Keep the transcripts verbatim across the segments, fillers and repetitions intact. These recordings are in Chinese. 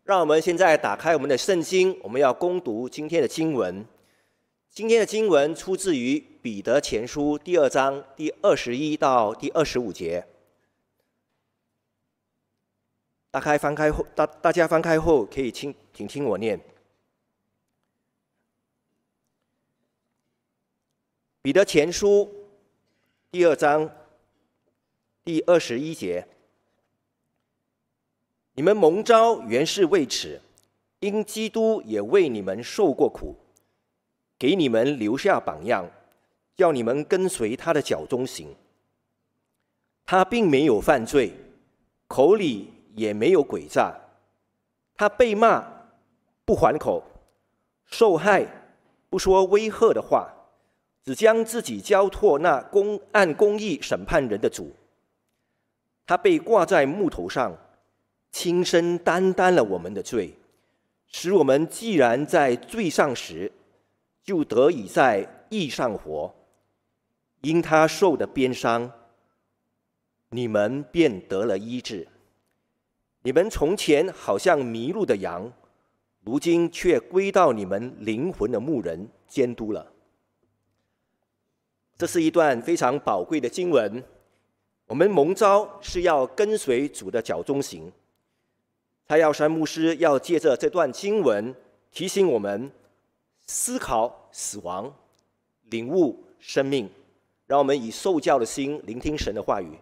让我们现在打开我们的圣经，我们要攻读今天的经文。今天的经文出自于彼得前书第二章第二十一到第二十五节。打开翻开后，大大家翻开后可以听，请听我念。彼得前书第二章第二十一节：你们蒙召原是为此，因基督也为你们受过苦，给你们留下榜样，叫你们跟随他的脚中行。他并没有犯罪，口里也没有诡诈，他被骂不还口，受害不说威吓的话，只将自己交托那公按公义审判人的主。他被挂在木头上，亲身担当了我们的罪，使我们既然在罪上时，就得以在义上活。因他受的鞭伤，你们便得了医治。你们从前好像迷路的羊，如今却归到你们灵魂的牧人监督了。这是一段非常宝贵的经文。我们蒙召是要跟随主的脚中行。蔡耀山牧师要借着这段经文提醒我们思考死亡，领悟生命。让我们以受教的心聆听神的话语。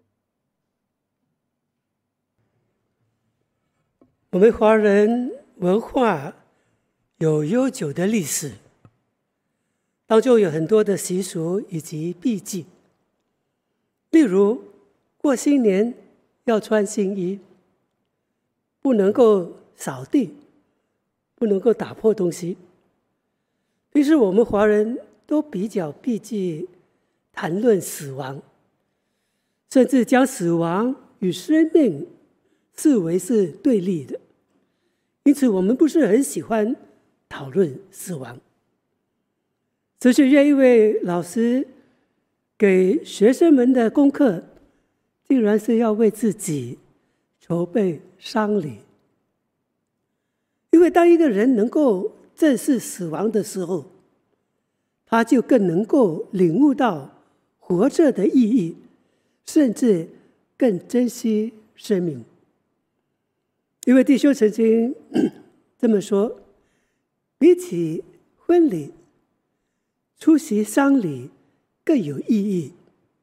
我们华人文化有悠久的历史，当中有很多的习俗以及避忌。例如，过新年要穿新衣，不能够扫地，不能够打破东西。于是我们华人都比较避忌谈论死亡，甚至将死亡与生命视为是对立的。因此我们不是很喜欢讨论死亡。哲学院一位老师给学生们的功课，竟然是要为自己筹备丧礼。因为当一个人能够正视死亡的时候，他就更能够领悟到活着的意义，甚至更珍惜生命。一位弟兄曾经这么说：比起婚礼，出席丧礼更有意义。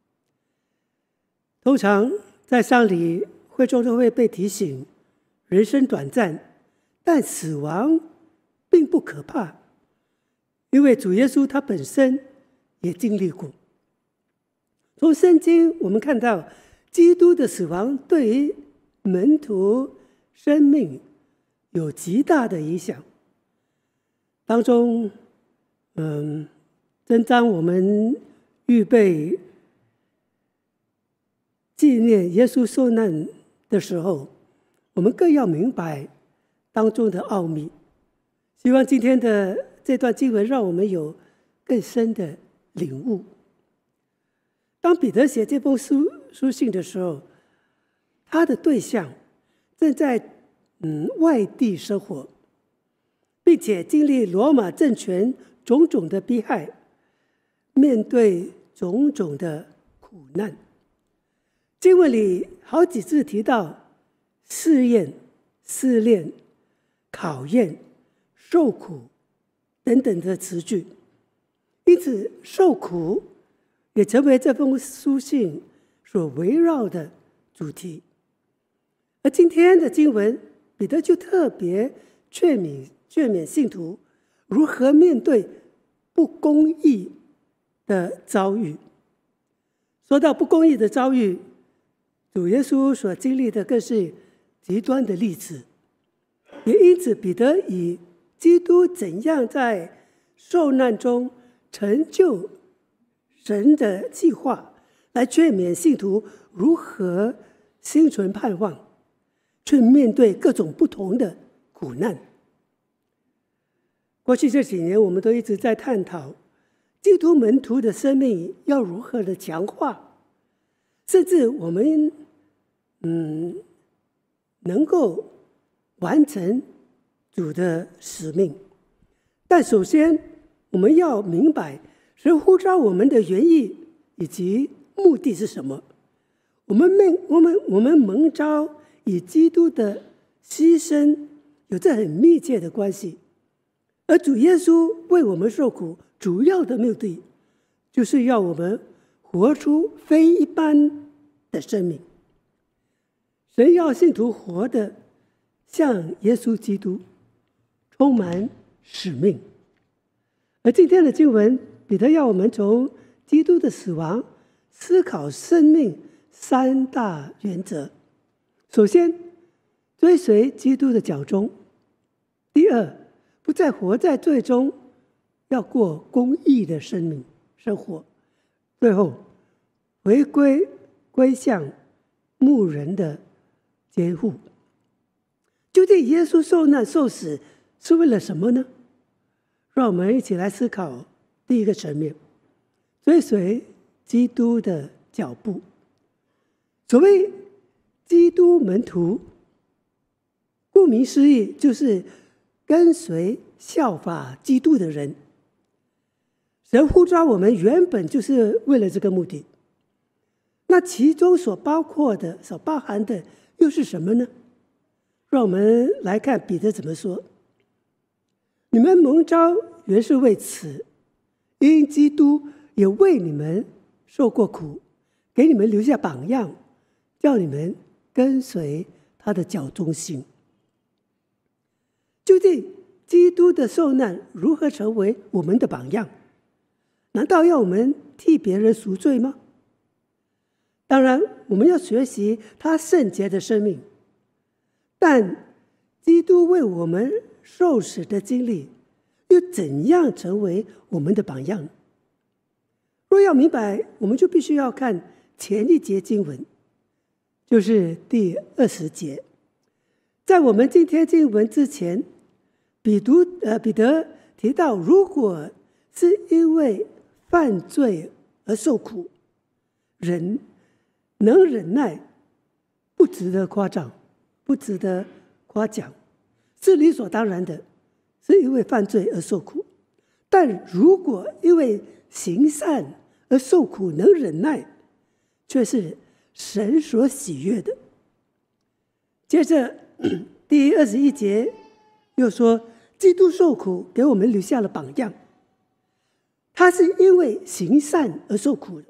通常在丧礼会中都会被提醒，人生短暂，但死亡并不可怕，因为主耶稣他本身也经历过。从圣经我们看到，基督的死亡对于门徒生命有极大的影响。当中，嗯，正当我们预备纪念耶稣受难的时候，我们更要明白当中的奥秘。希望今天的这段经文让我们有更深的领悟。当彼得写这封书书信的时候，他的对象正在嗯外地生活，并且经历罗马政权种种的迫害，面对种种的苦难。经文里好几次提到试验、试炼、考验、受苦等等的词句，因此受苦也成为这封书信所围绕的主题。而今天的经文，彼得就特别劝勉劝勉信徒如何面对不公义的遭遇。说到不公义的遭遇，主耶稣所经历的更是极端的例子，也因此彼得以基督怎样在受难中成就神的计划，来劝勉信徒如何心存盼望，去面对各种不同的苦难。过去这几年，我们都一直在探讨基督门徒的生命要如何的强化，甚至我们嗯能够完成主的使命。但首先，我们要明白神呼召我们的原意以及目的是什么。我们蒙我们我们蒙召与基督的牺牲有着很密切的关系，而主耶稣为我们受苦，主要的目的就是要我们活出非一般的生命。神要信徒活得像耶稣基督，充满使命。而今天的经文，彼得要我们从基督的死亡思考生命三大原则。首先，追随基督的脚踪；第二，不再活在罪中，要过公义的生命生活；最后，回归归向牧人的监护。究竟耶稣受难受死是为了什么呢？让我们一起来思考第一个层面，追随基督的脚步。所谓基督门徒，顾名思义，就是跟随效法基督的人。神呼召我们原本就是为了这个目的，那其中所包括的、所包含的又是什么呢？让我们来看彼得怎么说：你们蒙召原是为此，因基督也为你们受过苦，给你们留下榜样，叫你们跟随他的脚踪行。究竟基督的受难如何成为我们的榜样？难道要我们替别人赎罪吗？当然，我们要学习他圣洁的生命，但基督为我们受死的经历又怎样成为我们的榜样？若要明白，我们就必须要看前一节经文，就是第二十节。在我们今天经文之前，彼得呃彼得提到，如果是因为犯罪而受苦，人能忍耐，不值得夸奖，不值得夸奖，是理所当然的，是因为犯罪而受苦。但如果因为行善而受苦能忍耐，却是神所喜悦的。接着第二十一节又说，基督受苦给我们留下了榜样，他是因为行善而受苦的，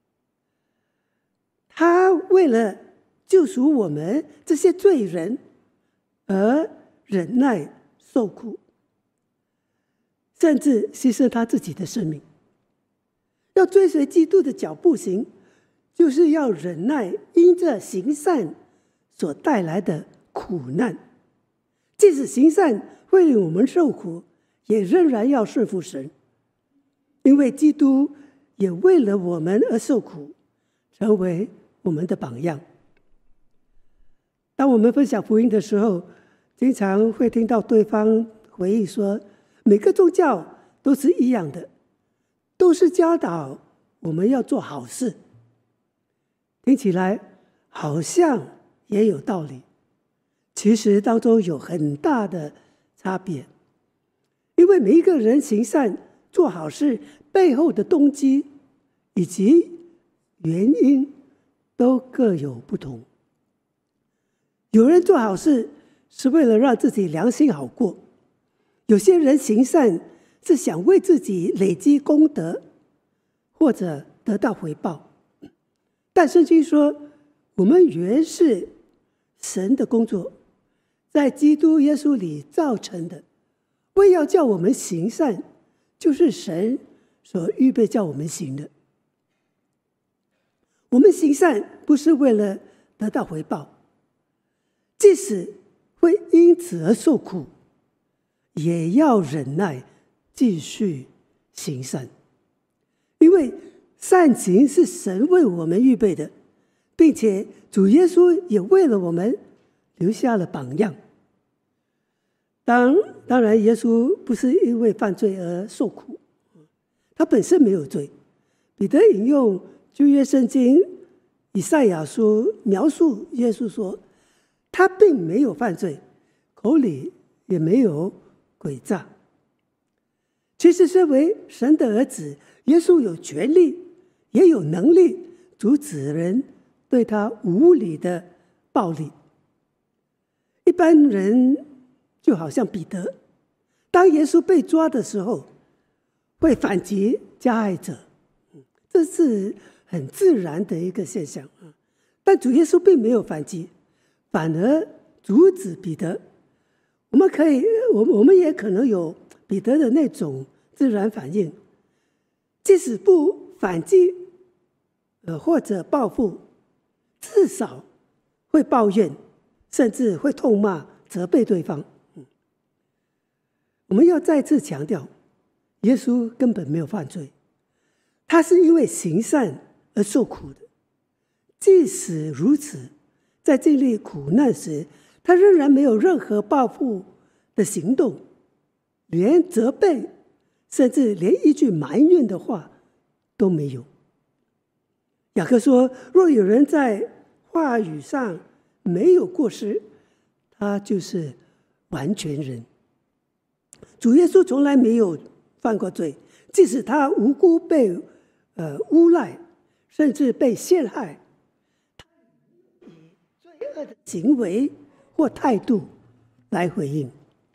他为了救赎我们这些罪人而忍耐受苦，甚至牺牲他自己的生命。要追随基督的脚步行，就是要忍耐因着行善所带来的苦难。即使行善会令我们受苦，也仍然要顺服神，因为基督也为了我们而受苦，成为我们的榜样。当我们分享福音的时候，经常会听到对方回应说，每个宗教都是一样的，都是教导我们要做好事。听起来好像也有道理，其实当中有很大的差别。因为每一个人行善做好事背后的动机以及原因都各有不同。有人做好事是为了让自己良心好过，有些人行善是想为自己累积功德或者得到回报。但圣经说，我们原是神的工作，在基督耶稣里造成的，为要叫我们行善，就是神所预备叫我们行的。我们行善不是为了得到回报，即使会因此而受苦，也要忍耐继续行善，因为善行是神为我们预备的，并且主耶稣也为了我们留下了榜样。当当然，耶稣不是因为犯罪而受苦，他本身没有罪。彼得引用旧约圣经以赛亚书描述耶稣说，他并没有犯罪， 口里也没有诡诈。其实身为神的儿子，耶稣有权利也有能力阻止人对他无理的暴力。一般人就好像彼得，当耶稣被抓的时候会反击加害者，这是很自然的一个现象。但主耶稣并没有反击，反而阻止彼得。我们可以，我我们也可能有彼得的那种自然反应，即使不反击，呃或者报复，至少会抱怨，甚至会痛骂、责备对方。我们要再次强调，耶稣根本没有犯罪，他是因为行善而受苦的。即使如此，在经历苦难时，他仍然没有任何报复的行动，连责备，甚至连一句埋怨的话都没有。雅各说，若有人在话语上没有过失，他就是完全人。主耶稣从来没有犯过罪，即使他无辜被呃诬赖，甚至被陷害，他以罪恶的行为或态度来回应。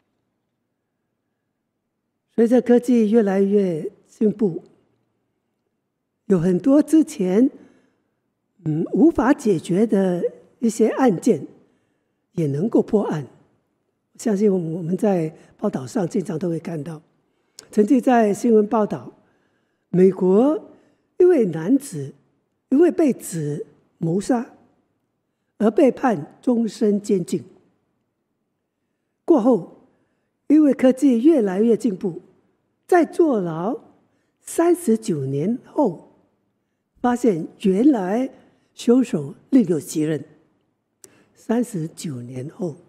随着科技越来越进步，有很多之前嗯无法解决的一些案件也能够破案。相信我们在报道上经常都会看到，曾经在新闻报道，美国一位男子因为被指谋杀而被判终身监禁。过后，因为科技越来越进步，在坐牢三十九年后，发现原来凶手另有其人。三十九年后，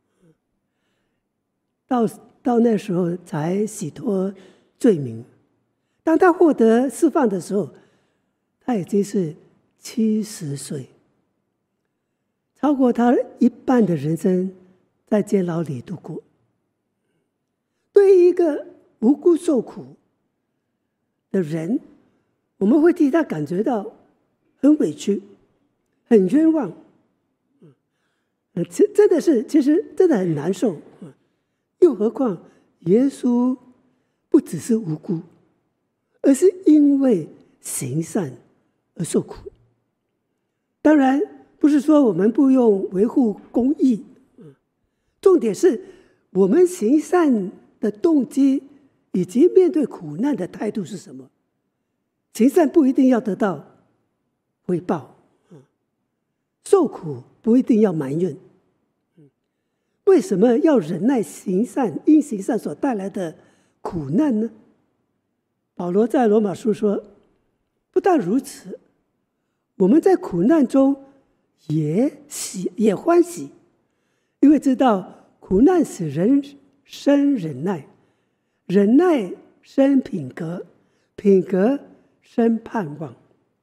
到到那时候才洗脱罪名。当他获得释放的时候，他已经是七十岁，超过他一半的人生在监牢里度过。对于一个无辜受苦的人，我们会替他感觉到很委屈、很冤枉。呃，真的是，其实真的很难受。又何况耶稣不只是无辜，而是因为行善而受苦。当然，不是说我们不用维护公义，重点是我们行善的动机以及面对苦难的态度是什么。行善不一定要得到回报，受苦不一定要埋怨。为什么要忍耐行善，因行善所带来的苦难呢？保罗在罗马书说，不但如此，我们在苦难中也喜也欢喜，因为知道苦难使人生忍耐，忍耐生品格，品格生盼望。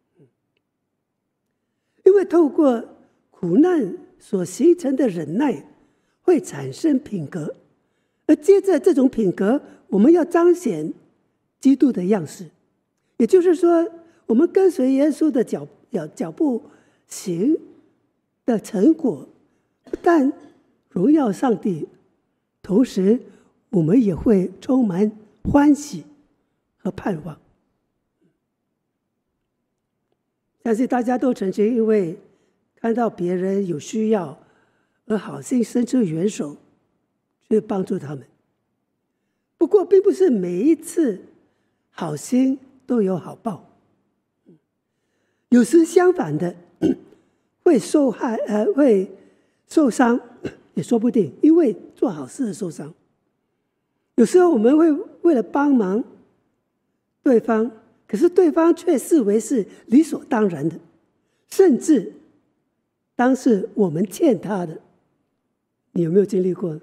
因为透过苦难所形成的忍耐会产生品格，而接着这种品格，我们要彰显基督的样式。也就是说，我们跟随耶稣的脚脚步行的成果，不但荣耀上帝，同时我们也会充满欢喜和盼望。相信大家都曾经因为看到别人有需要而好心伸出援手去帮助他们。不过并不是每一次好心都有好报，有时相反的会受害呃会受伤也说不定，因为做好事而受伤。有时候我们会为了帮忙对方，可是对方却视为是理所当然的，甚至当是我们欠他的。你有没有经历过？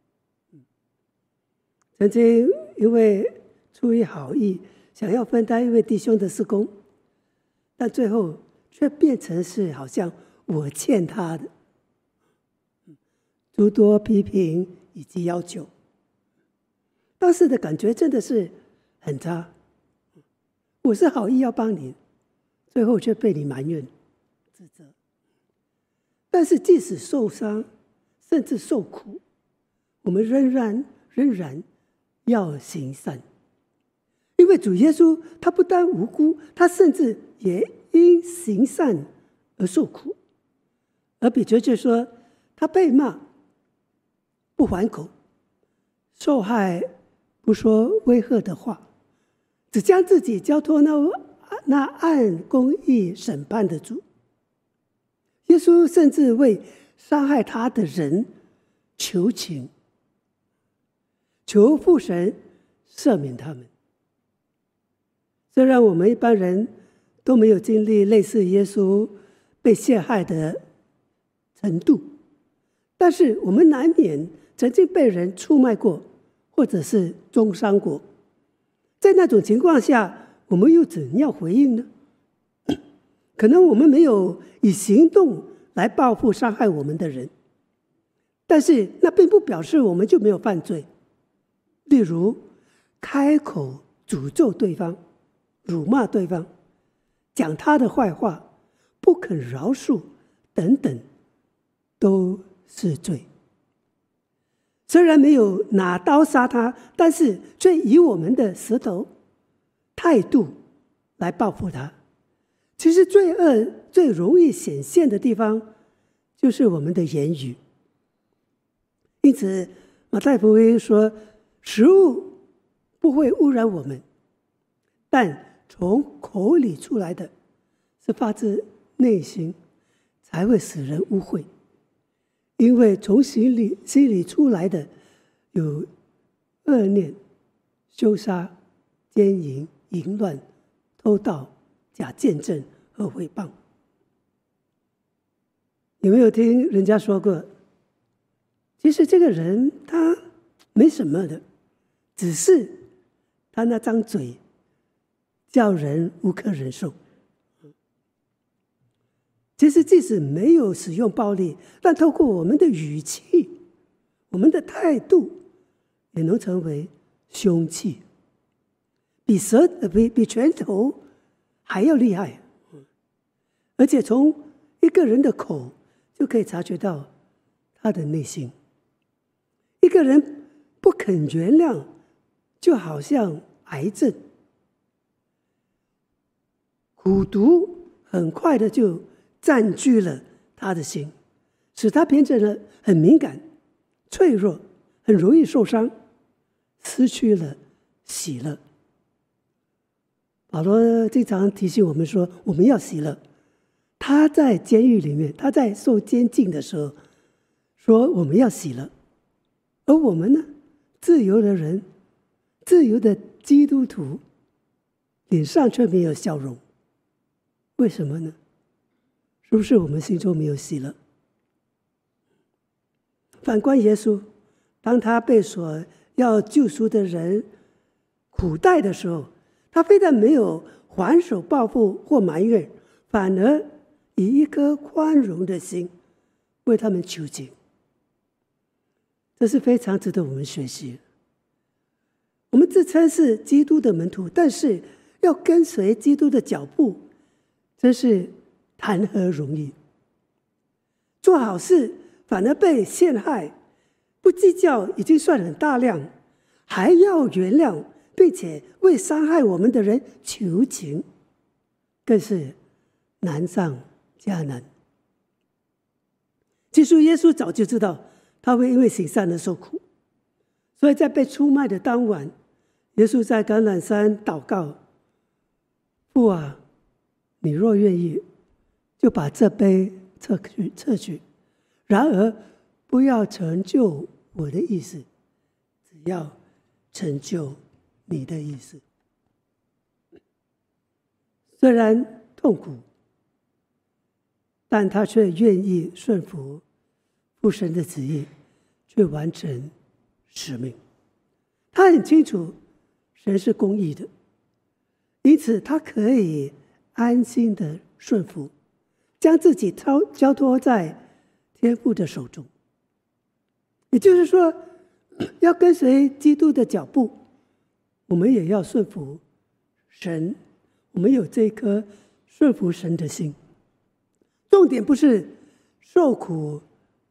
曾经因为出于好意，想要分担一位弟兄的事工，但最后却变成是好像我欠他的。 诸多批评以及要求。当时的感觉真的是很差，我是好意要帮你，最后却被你埋怨指责。但是即使受伤甚至受苦，我们仍然仍然要行善，因为主耶稣他不但无辜，他甚至也因行善而受苦。而彼得却说，他被骂不还口，受害不说威吓的话，只将自己交托那那按公义审判的主。耶稣甚至为伤害他的人求情，求父神赦免他们。虽然我们一般人都没有经历类似耶稣被陷害的程度，但是我们难免曾经被人出卖过，或者是中伤过。在那种情况下，我们又怎样回应呢？可能我们没有以行动来报复伤害我们的人，但是那并不表示我们就没有犯罪。例如开口诅咒对方，辱骂对方，讲他的坏话，不肯饶恕等等，都是罪。虽然没有拿刀杀他，但是却以我们的舌头态度来报复他。其实罪恶最容易显现的地方就是我们的言语。因此马太福音说，食物不会污染我们，但从口里出来的是发自内心，才会使人污秽。因为从心里心里出来的有恶念、羞杀、奸淫、淫乱、偷盗、假见证和诽谤。有没有听人家说过，其实这个人他没什么的，只是他那张嘴叫人无可忍受。其实即使没有使用暴力，但透过我们的语气、我们的态度，也能成为凶器，比舌比比拳头还要厉害。而且从一个人的口就可以察觉到他的内心。一个人不肯原谅，就好像癌症，苦毒很快的就占据了他的心，使他变成了很敏感、脆弱，很容易受伤，失去了喜乐。保罗经常提醒我们说，我们要喜乐。他在监狱里面，他在受监禁的时候说我们要喜乐。而我们呢，自由的人，自由的基督徒，脸上却没有笑容。为什么呢？是不是我们心中没有喜乐？反观耶稣，当他被所要救赎的人苦待的时候，他非但没有还手报复或埋怨，反而以一颗宽容的心为他们求情。这是非常值得我们学习。我们自称是基督的门徒，但是要跟随基督的脚步，真是谈何容易。做好事反而被陷害，不计较已经算很大量，还要原谅并且为伤害我们的人求情，更是难上加难。其实耶稣早就知道他会因为行善而受苦，所以在被出卖的当晚，耶稣在橄榄山祷告，父啊，你若愿意，就把这杯撤去撤去，然而不要成就我的意思，只要成就你的意思。虽然痛苦，但他却愿意顺服父神的旨意，去完成使命。他很清楚神是公义的，因此他可以安心的顺服，将自己交托在天父的手中。 也就是说，要跟随基督的脚步，我们也要顺服神，我们有这颗顺服神的心。重点不是受苦，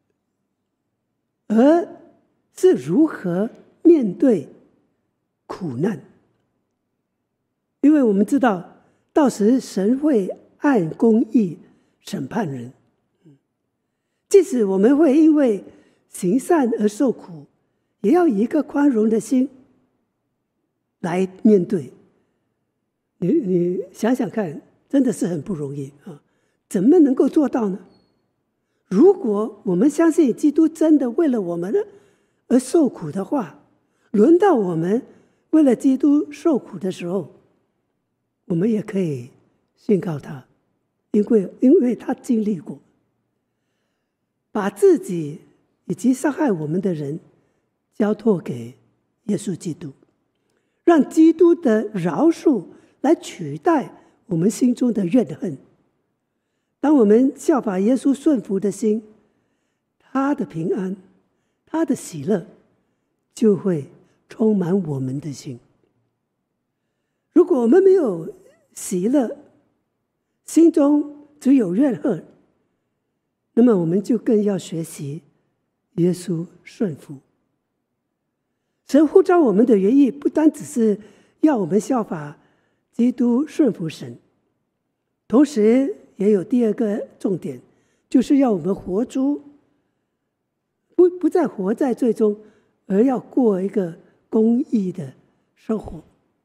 而是如何面对苦难。因为我们知道，到时神会按公义审判人。即使我们会因为行善而受苦，也要以一个宽容的心来面对。你你想想看，真的是很不容易啊！怎么能够做到呢？如果我们相信基督真的为了我们而受苦的话，轮到我们为了基督受苦的时候，我们也可以信靠他，因为因为他经历过，把自己以及伤害我们的人交托给耶稣基督，让基督的饶恕来取代我们心中的怨恨。当我们效法耶稣顺服的心，他的平安，他的喜乐就会充满我们的心。如果我们没有喜乐，心中只有怨恨，那么我们就更要学习耶稣顺服。神呼召我们的原意，不单只是要我们效法基督顺服神，同时也有第二个重点，就是要我们活出不不再活在罪中，而要过一个公义的生活。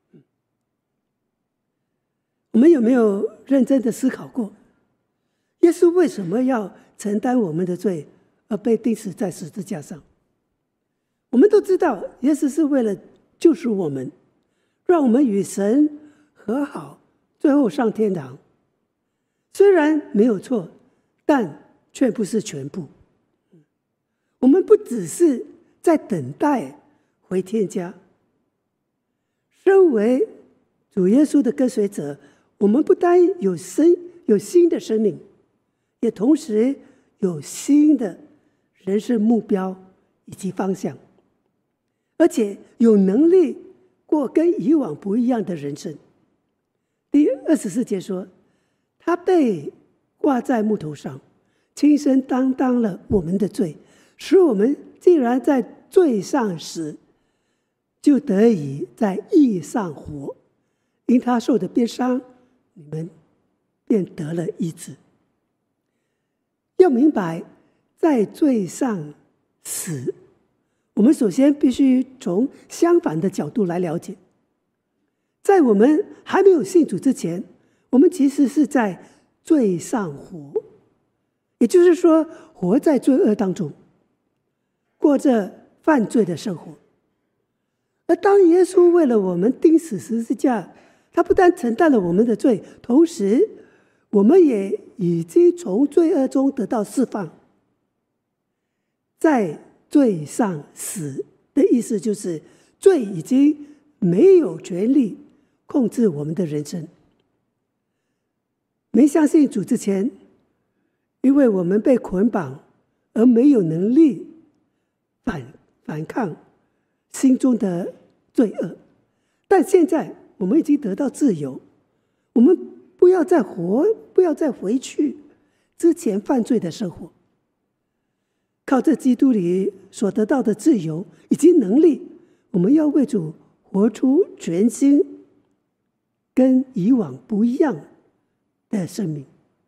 我们有没有认真的思考过，耶稣为什么要承担我们的罪而被钉死在十字架上？我们都知道，耶稣是为了救赎我们，让我们与神和好，最后上天堂。虽然没有错，但却不是全部。我们不只是在等待回天家，身为主耶稣的跟随者，我们不单有生有新的生命，也同时有新的人生目标以及方向，而且有能力过跟以往不一样的人生。第二十四节说，他被挂在木头上，亲身担当了我们的罪，使我们既然在罪上死，就得以在义上活。因他受的鞭伤，你们便得了医治。要明白，在罪上死，我们首先必须从相反的角度来了解。在我们还没有信主之前，我们其实是在罪上活，也就是说，活在罪恶当中，过着犯罪的生活。而当耶稣为了我们钉死十字架，他不但承担了我们的罪，同时我们也已经从罪恶中得到释放。在罪上死的意思就是，罪已经没有权利控制我们的人生。没相信主之前，因为我们被捆绑而没有能力反反抗心中的罪恶，但现在我们已经得到自由，我们不要再活，不要再回去之前犯罪的生活。靠着基督里所得到的自由以及能力，我们要为主活出全新跟以往不一样的生命。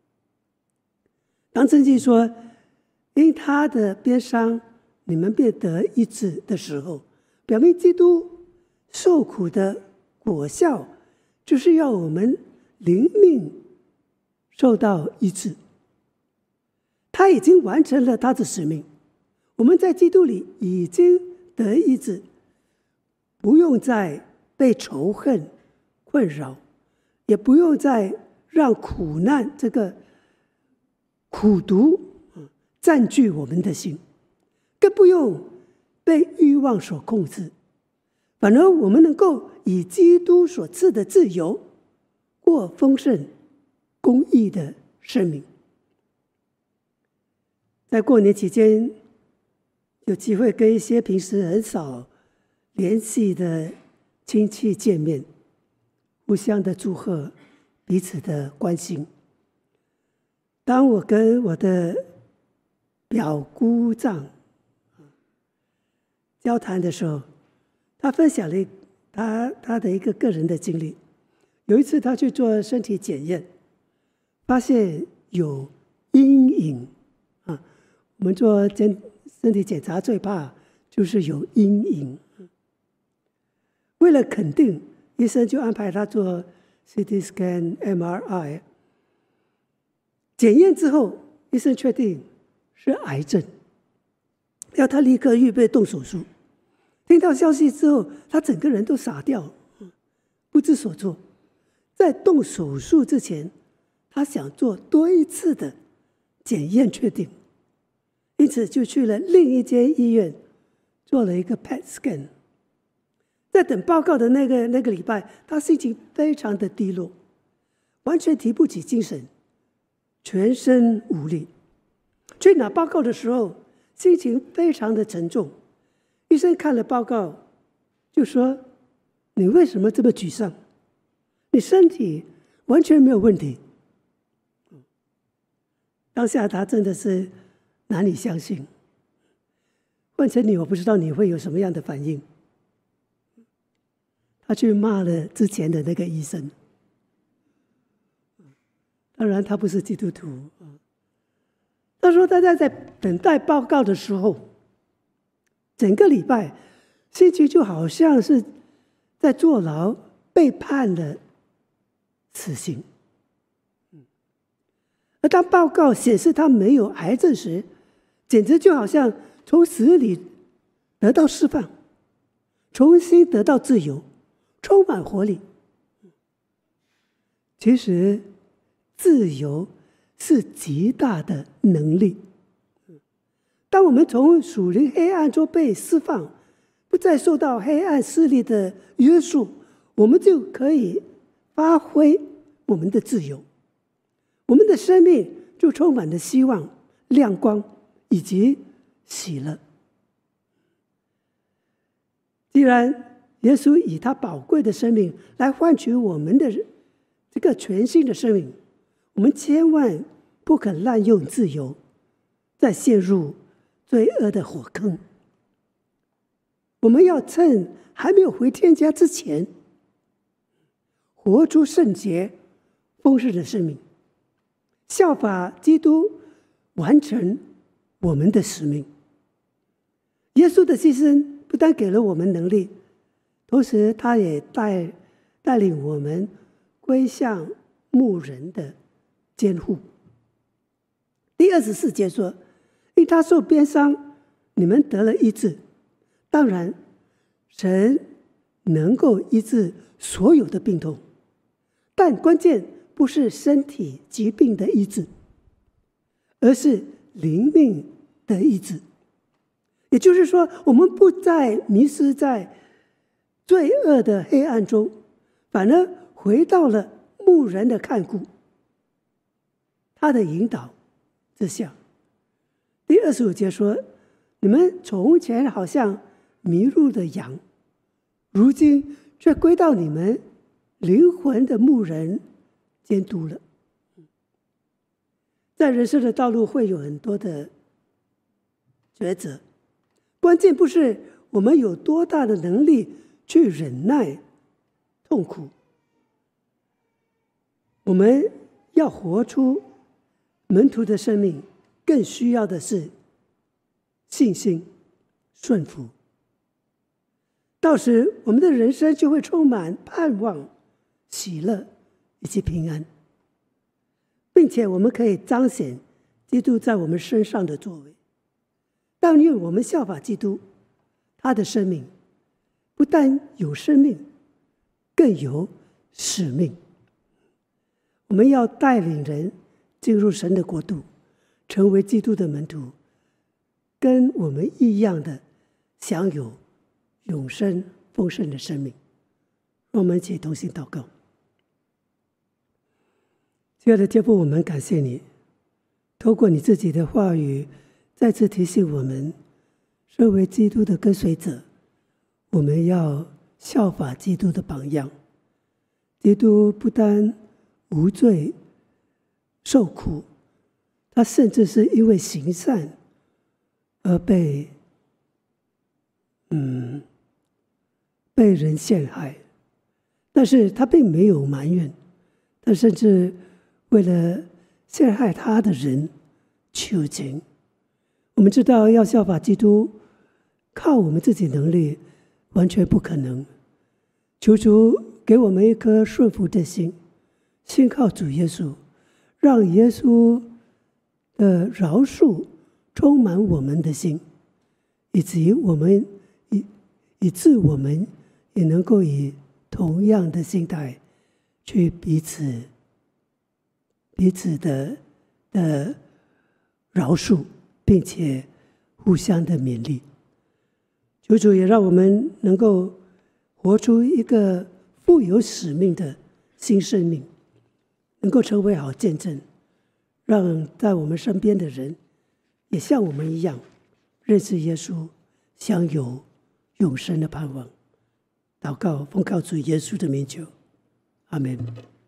当圣经说因他的鞭伤你们便得医治的时候，表明基督受苦的果效就是要我们灵命受到医治。他已经完成了他的使命，我们在基督里已经得医治，不用再被仇恨困扰，也不用再让苦难这个苦毒占据我们的心，更不用被欲望所控制，反而我们能够以基督所赐的自由过丰盛公义的生命。在过年期间， 有机会跟一些平时很少联系的亲戚见面，互相的祝贺，彼此的关心。当我跟我的表姑丈交谈的时候，他分享了他他的一个个人的经历。有一次他去做身体检验，发现有阴影啊。我们做身身体检查最怕就是有阴影。为了肯定，医生就安排他做 C T scan、M R I。检验之后，医生确定是癌症，要他立刻预备动手术。听到消息之后，他整个人都傻掉，不知所措。在动手术之前，他想做多一次的检验确定，因此就去了另一间医院做了一个 P E T scan。在等报告的那个那个礼拜，他心情非常的低落，完全提不起精神，全身无力。去拿报告的时候，心情非常的沉重。医生看了报告，就说：“你为什么这么沮丧？你身体完全没有问题。”当下他真的是难以相信。换成你，我不知道你会有什么样的反应。他去骂了之前的那个医生。当然，他不是基督徒。他说他在在等待报告的时候，整个礼拜心情就好像是在坐牢，被判了死刑。而当报告显示他没有癌症时，简直就好像从死里得到释放，重新得到自由，充满活力。其实自由是极大的能力。当我们从属灵黑暗中被释放，不再受到黑暗势力的约束，我们就可以发挥我们的自由。我们的生命就充满了希望、亮光以及喜乐。既然耶稣以他宝贵的生命来换取我们的这个全新的生命，我们千万不可滥用自由，再陷入罪恶的火坑。我们要趁还没有回天家之前，活出圣洁、丰盛的生命，效法基督，完成我们的使命。耶稣的牺牲不但给了我们能力，同时他也带带领我们归向牧人的监护。第二十四节说：“因他受鞭伤，你们得了医治。”当然，神能够医治所有的病痛，但关键不是身体疾病的医治，而是灵命的医治。也就是说，我们不再迷失在罪恶的黑暗中，反而回到了牧人的看顾，他的引导之下。第二十五节说：“你们从前好像迷路的羊，如今却归到你们灵魂的牧人监督了。”在人生的道路会有很多的抉择，关键不是我们有多大的能力去忍耐痛苦，我们要活出门徒的生命，更需要的是信心、顺服。到时我们的人生就会充满盼望、喜乐以及平安，并且我们可以彰显基督在我们身上的作为。但愿我们效法基督，他的生命不但有生命，更有使命。我们要带领人进入神的国度，成为基督的门徒，跟我们一样的享有永生丰盛的生命。让我们一起同心祷告。亲爱的天父，我们感谢你，透过你自己的话语再次提醒我们， 身为基督的跟随者，我们要效法基督的榜样。基督不单无罪受苦，他甚至是因为行善而被嗯被人陷害，但是他并没有埋怨，他甚至为了陷害他的人求情。我们知道要效法基督，靠我们自己能力完全不可能。求主给我们一颗顺服的心，信靠主耶稣，让耶稣的饶恕充满我们的心，以及我们以以致我们也能够以同样的心态去彼此彼此的的饶恕，并且互相的勉励。求主也让我们能够活出一个富有使命的新生命，能够成为好见证，让在我们身边的人也像我们一样认识耶稣，享有永生的盼望。祷告，奉靠主耶稣的名求，阿们。